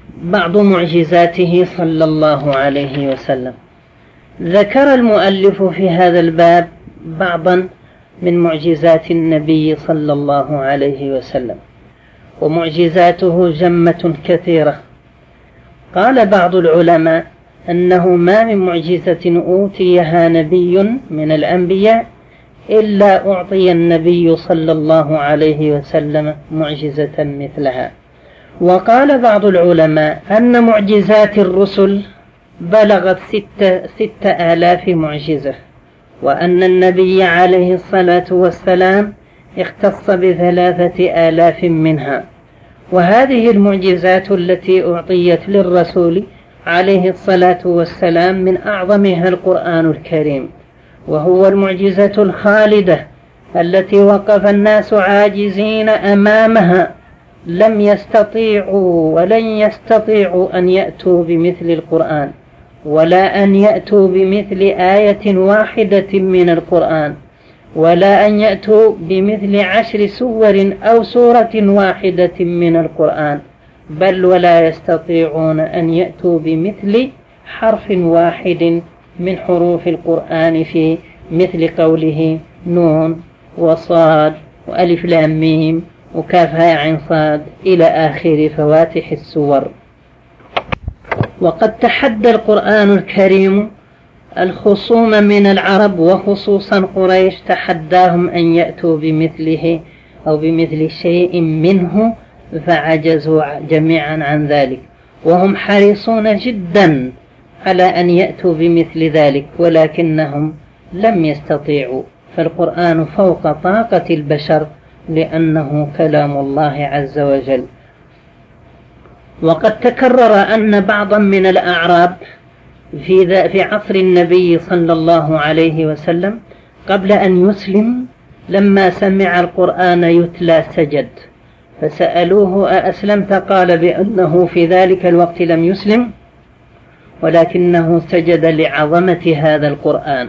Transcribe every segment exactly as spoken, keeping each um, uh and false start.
بعض معجزاته صلى الله عليه وسلم. ذكر المؤلف في هذا الباب بعضا من معجزات النبي صلى الله عليه وسلم، ومعجزاته جمة كثيرة. قال بعض العلماء أنه ما من معجزة أوتيها نبي من الأنبياء إلا أعطي النبي صلى الله عليه وسلم معجزة مثلها. وقال بعض العلماء أن معجزات الرسل بلغت ست, ست آلاف معجزة، وأن النبي عليه الصلاة والسلام اختص بثلاثة آلاف منها. وهذه المعجزات التي أعطيت للرسول عليه الصلاة والسلام من أعظمها القرآن الكريم، وهو المعجزة الخالدة التي وقف الناس عاجزين أمامها، لم يستطيعوا ولن يستطيعوا أن يأتوا بمثل القرآن، ولا أن يأتوا بمثل آية واحدة من القرآن، ولا أن يأتوا بمثل عشر سور أو سورة واحدة من القرآن، بل ولا يستطيعون أن يأتوا بمثل حرف واحد من حروف القرآن في مثل قوله نون وصاد وألف لام ميم وكاف هاء عين صاد إلى آخر فواتح السور. وقد تحدى القرآن الكريم الخصوم من العرب وخصوصا قريش، تحداهم أن يأتوا بمثله أو بمثل شيء منه، فعجزوا جميعا عن ذلك، وهم حريصون جدا على أن يأتوا بمثل ذلك، ولكنهم لم يستطيعوا، فالقرآن فوق طاقة البشر لأنه كلام الله عز وجل. وقد تكرر أن بعضا من الأعراب في في عصر النبي صلى الله عليه وسلم قبل أن يسلم لما سمع القرآن يتلى سجد، فسألوه أأسلمت؟ قال بأنه في ذلك الوقت لم يسلم، ولكنه سجد لعظمة هذا القرآن.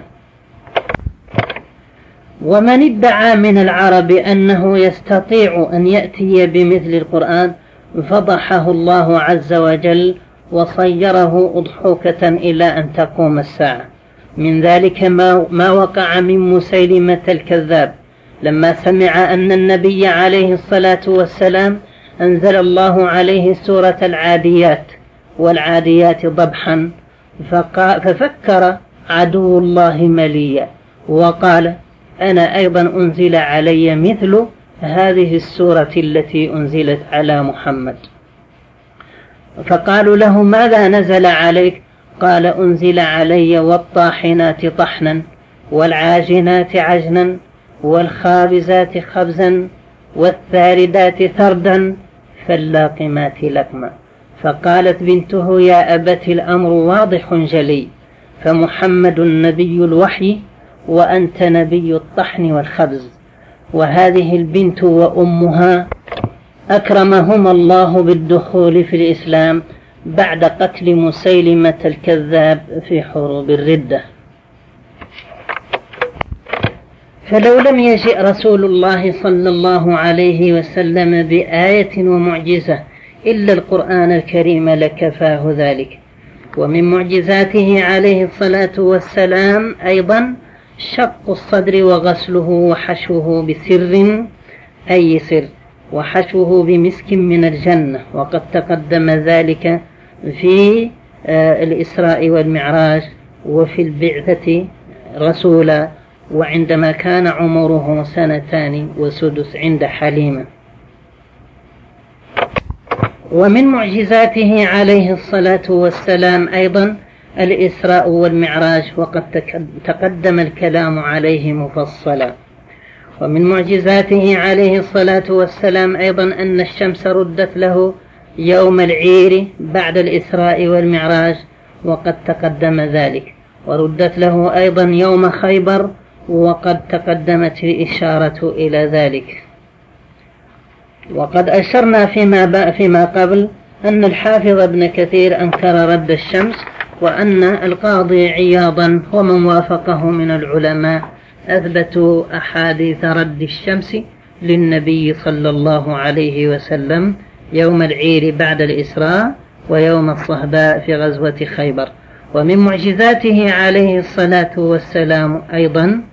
ومن ادعى من العرب أنه يستطيع أن يأتي بمثل القرآن فضحه الله عز وجل وصيره أضحوكة إلى أن تقوم الساعة. من ذلك ما, ما وقع من مسيلمة الكذاب لما سمع أن النبي عليه الصلاة والسلام أنزل الله عليه سورة العاديات والعاديات ضبحا، ففكر عدو الله مليا وقال أنا أيضا أنزل علي مثل هذه السورة التي أنزلت على محمد. فقالوا له ماذا نزل عليك؟ قال أنزل علي والطاحنات طحنا والعاجنات عجنا والخابزات خبزا والثاردات ثردا فاللاقمات لقما. فقالت بنته يا أبت الأمر واضح جلي، فمحمد نبي الوحي وأنت نبي الطحن والخبز. وهذه البنت وأمها أكرمهما الله بالدخول في الإسلام بعد قتل مسيلمة الكذاب في حروب الردة. فلو لم يجئ رسول الله صلى الله عليه وسلم بآية ومعجزة إلا القرآن الكريم لكفاه ذلك. ومن معجزاته عليه الصلاة والسلام أيضا شق الصدر وغسله وحشوه بسر أي سر، وحشوه بمسك من الجنة، وقد تقدم ذلك في الإسراء والمعراج وفي البعثة رسولا، وعندما كان عمره سنتان وسدس عند حليمة. ومن معجزاته عليه الصلاة والسلام أيضا الإسراء والمعراج، وقد تقدم الكلام عليه مفصلا. ومن معجزاته عليه الصلاة والسلام أيضا أن الشمس ردت له يوم العير بعد الإسراء والمعراج، وقد تقدم ذلك، وردت له أيضا يوم خيبر، وقد تقدمت الإشارة إلى ذلك. وقد أشرنا فيما, فيما قبل أن الحافظ ابن كثير أنكر رد الشمس، وأن القاضي عياضا ومن وافقه من العلماء أثبتوا أحاديث رد الشمس للنبي صلى الله عليه وسلم يوم العير بعد الإسراء ويوم الصهباء في غزوة خيبر. ومن معجزاته عليه الصلاة والسلام أيضا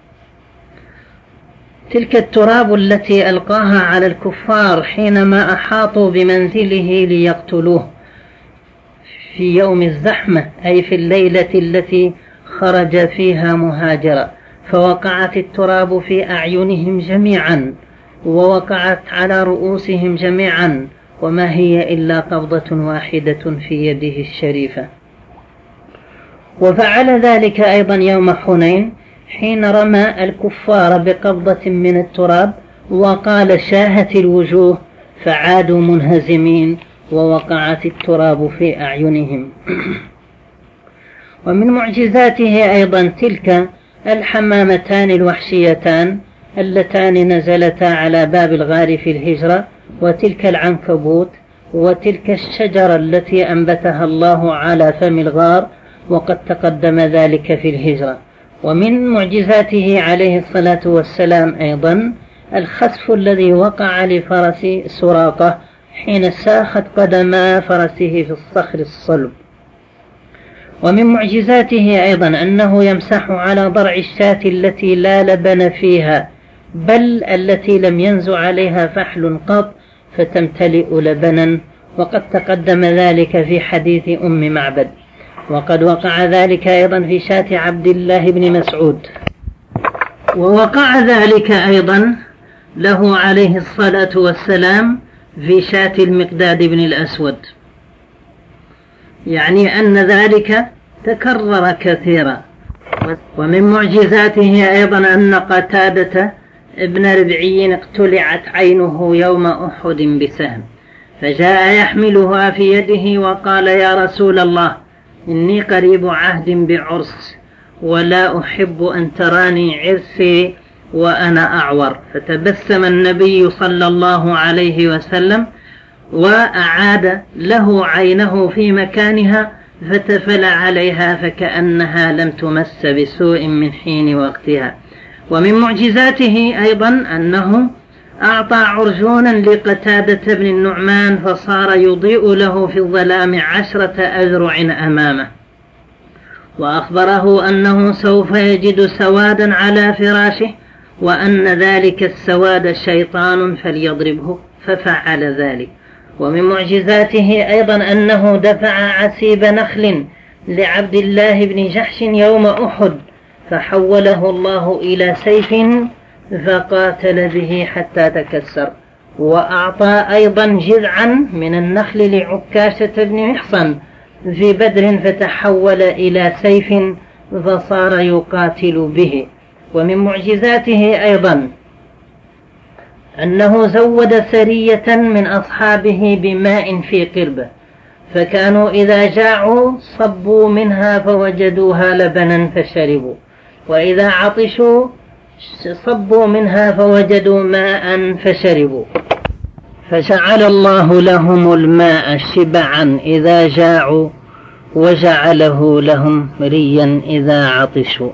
تلك التراب التي ألقاها على الكفار حينما أحاطوا بمنزله ليقتلوه في يوم الزحمة، أي في الليلة التي خرج فيها مهاجرا، فوقعت التراب في أعينهم جميعا ووقعت على رؤوسهم جميعا، وما هي إلا قبضة واحدة في يده الشريفة. وفعل ذلك أيضا يوم حنين حين رمى الكفار بقبضة من التراب وقال شاهت الوجوه فعادوا منهزمين ووقعت التراب في أعينهم. ومن معجزاته أيضا تلك الحمامتان الوحشيتان اللتان نزلتا على باب الغار في الهجرة، وتلك العنكبوت، وتلك الشجرة التي أنبتها الله على فم الغار، وقد تقدم ذلك في الهجرة. ومن معجزاته عليه الصلاة والسلام أيضا الخسف الذي وقع لفرس سراقة حين ساخت قدما فرسه في الصخر الصلب. ومن معجزاته أيضا أنه يمسح على ضرع الشاة التي لا لبن فيها، بل التي لم ينزع عليها فحل قط فتمتلئ لبنا، وقد تقدم ذلك في حديث أم معبد. وقد وقع ذلك أيضا في شاة عبد الله بن مسعود. ووقع ذلك أيضا له عليه الصلاة والسلام في شاة المقداد بن الأسود، يعني أن ذلك تكرر كثيرا. ومن معجزاته أيضا أن قتادة ابن ربعي اقتلعت عينه يوم أحد بسهم، فجاء يحملها في يده وقال يا رسول الله إني قريب عهد بعرس ولا أحب أن تراني عرسي وأنا أعور. فتبسم النبي صلى الله عليه وسلم وأعاد له عينه في مكانها فتفل عليها فكأنها لم تمس بسوء من حين وقتها. ومن معجزاته أيضا أنه أعطى عرجونا لقتادة بن النعمان فصار يضيء له في الظلام عشرة أذرع أمامه، وأخبره أنه سوف يجد سوادا على فراشه وأن ذلك السواد شيطان فليضربه، ففعل ذلك. ومن معجزاته أيضا أنه دفع عسيب نخل لعبد الله بن جحش يوم أحد فحوله الله إلى سيف فقاتل به حتى تكسر. وأعطى أيضا جذعا من النخل لعكاشة بن محصن في بدر فتحول إلى سيف فصار يقاتل به. ومن معجزاته أيضا أنه زود سرية من أصحابه بماء في قربة، فكانوا إذا جاعوا صبوا منها فوجدوها لبنا فشربوا، وإذا عطشوا صبوا منها فوجدوا ماء فشربوا، فجعل الله لهم الماء شبعا إذا جاعوا وجعله لهم ريا إذا عطشوا.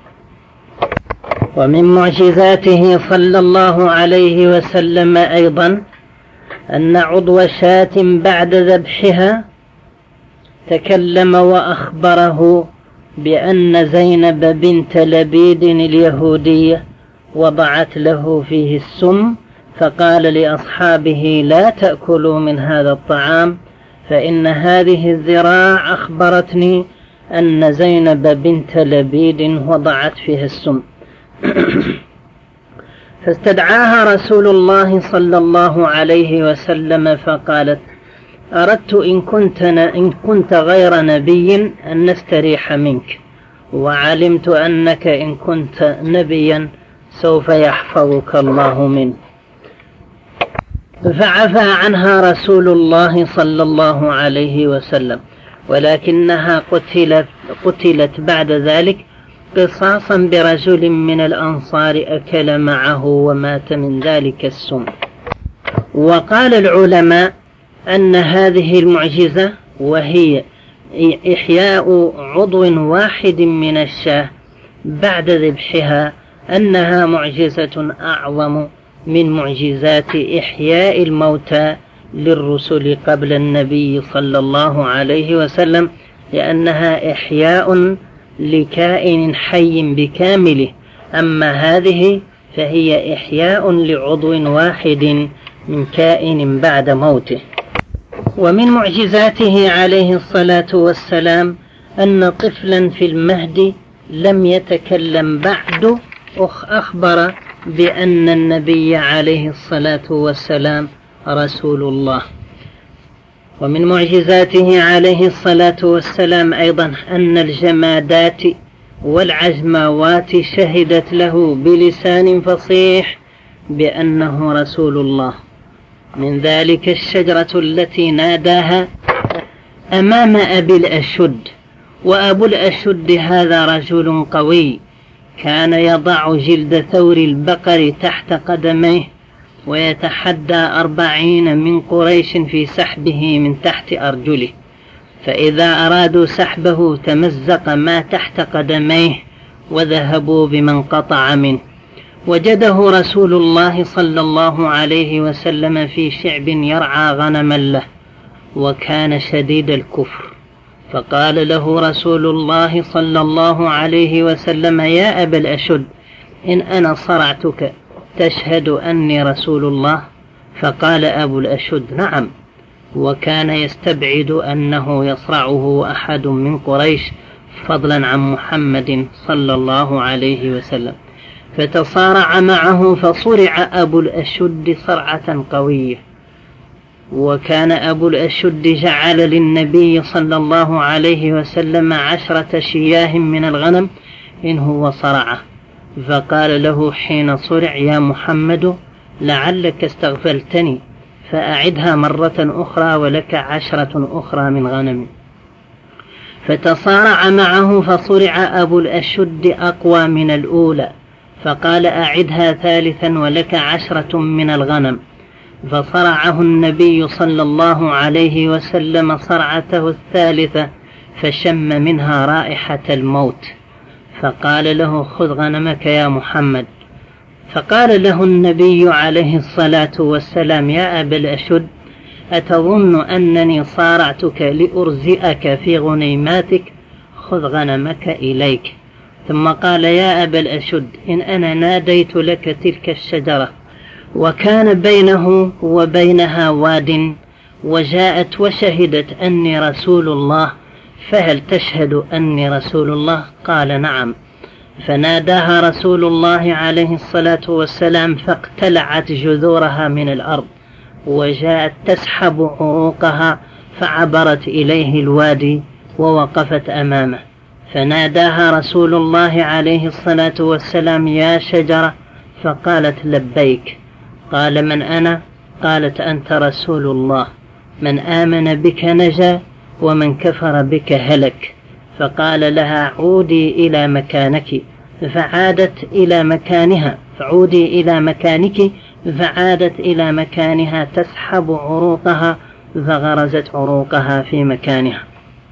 ومن معجزاته صلى الله عليه وسلم أيضا أن عضو شاة بعد ذبحها تكلم وأخبره بأن زينب بنت لبيد اليهودية وضعت له فيه السم، فقال لأصحابه لا تأكلوا من هذا الطعام فإن هذه الذراع أخبرتني أن زينب بنت لبيد وضعت فيها السم. فاستدعاها رسول الله صلى الله عليه وسلم فقالت أردت إن كنت, إن كنت غير نبي أن نستريح منك، وعلمت أنك إن كنت نبيا سوف يحفظك الله منه. فعفى عنها رسول الله صلى الله عليه وسلم، ولكنها قتلت, قتلت بعد ذلك قصاصا برجل من الأنصار أكل معه ومات من ذلك السم. وقال العلماء أن هذه المعجزة وهي إحياء عضو واحد من الشاة بعد ذبحها أنها معجزة أعظم من معجزات إحياء الموتى للرسل قبل النبي صلى الله عليه وسلم، لأنها إحياء لكائن حي بكامله، أما هذه فهي إحياء لعضو واحد من كائن بعد موته. ومن معجزاته عليه الصلاة والسلام أن طفلا في المهد لم يتكلم بعد أخبر بأن النبي عليه الصلاة والسلام رسول الله. ومن معجزاته عليه الصلاة والسلام أيضا أن الجمادات والعجماوات شهدت له بلسان فصيح بأنه رسول الله. من ذلك الشجرة التي ناداها أمام أبي الأشد، وأبو الأشد هذا رجل قوي كان يضع جلد ثور البقر تحت قدميه ويتحدى أربعين من قريش في سحبه من تحت أرجله، فإذا أرادوا سحبه تمزق ما تحت قدميه وذهبوا بمن قطع منه. وجده رسول الله صلى الله عليه وسلم في شعب يرعى غنما له، وكان شديد الكفر، فقال له رسول الله صلى الله عليه وسلم يا أبا الأشد إن أنا صرعتك تشهد أني رسول الله؟ فقال أبو الأشد نعم، وكان يستبعد أنه يصرعه أحد من قريش فضلا عن محمد صلى الله عليه وسلم، فتصارع معه فصرع أبو الأشد صرعة قوية. وكان أبو الأشد جعل للنبي صلى الله عليه وسلم عشرة شياه من الغنم إن هو صرعه، فقال له حين صرع يا محمد لعلك استغفلتني فأعدها مرة أخرى ولك عشرة أخرى من غنم. فتصارع معه فصرع أبو الأشد أقوى من الأولى، فقال أعدها ثالثا ولك عشرة من الغنم، فصرعه النبي صلى الله عليه وسلم صرعته الثالثة فشم منها رائحة الموت، فقال له خذ غنمك يا محمد. فقال له النبي عليه الصلاة والسلام يا أبا الأشد أتظن أنني صارعتك لأرزئك في غنيماتك؟ خذ غنمك إليك. ثم قال يا أبا الأشد إن أنا ناديت لك تلك الشجرة وكان بينه وبينها واد وجاءت وشهدت أني رسول الله فهل تشهد أني رسول الله؟ قال نعم. فناداها رسول الله عليه الصلاة والسلام فاقتلعت جذورها من الأرض وجاءت تسحب عروقها فعبرت إليه الوادي ووقفت أمامه، فناداها رسول الله عليه الصلاة والسلام يا شجرة، فقالت لبيك. قال من أنا؟ قالت أنت رسول الله، من آمن بك نجا ومن كفر بك هلك. فقال لها عودي إلى مكانك، فعادت إلى مكانها فعودي إلى مكانك فعادت إلى مكانها تسحب عروقها فغرزت عروقها في مكانها.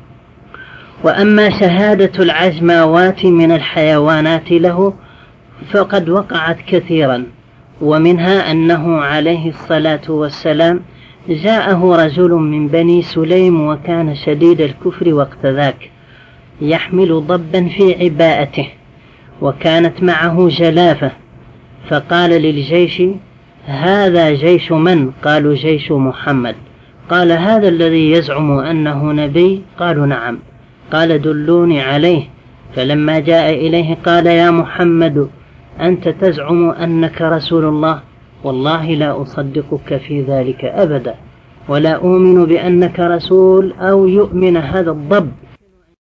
وأما شهادة العجماوات من الحيوانات له فقد وقعت كثيرا، ومنها أنه عليه الصلاة والسلام جاءه رجل من بني سليم وكان شديد الكفر وقت ذاك يحمل ضبا في عباءته وكانت معه جلافة، فقال للجيش هذا جيش من؟ قالوا جيش محمد. قال هذا الذي يزعم أنه نبي؟ قالوا نعم. قال دلوني عليه. فلما جاء إليه قال يا محمد أنت تزعم أنك رسول الله؟ والله لا أصدقك في ذلك أبدا، ولا أؤمن بأنك رسول أو يؤمن هذا الضب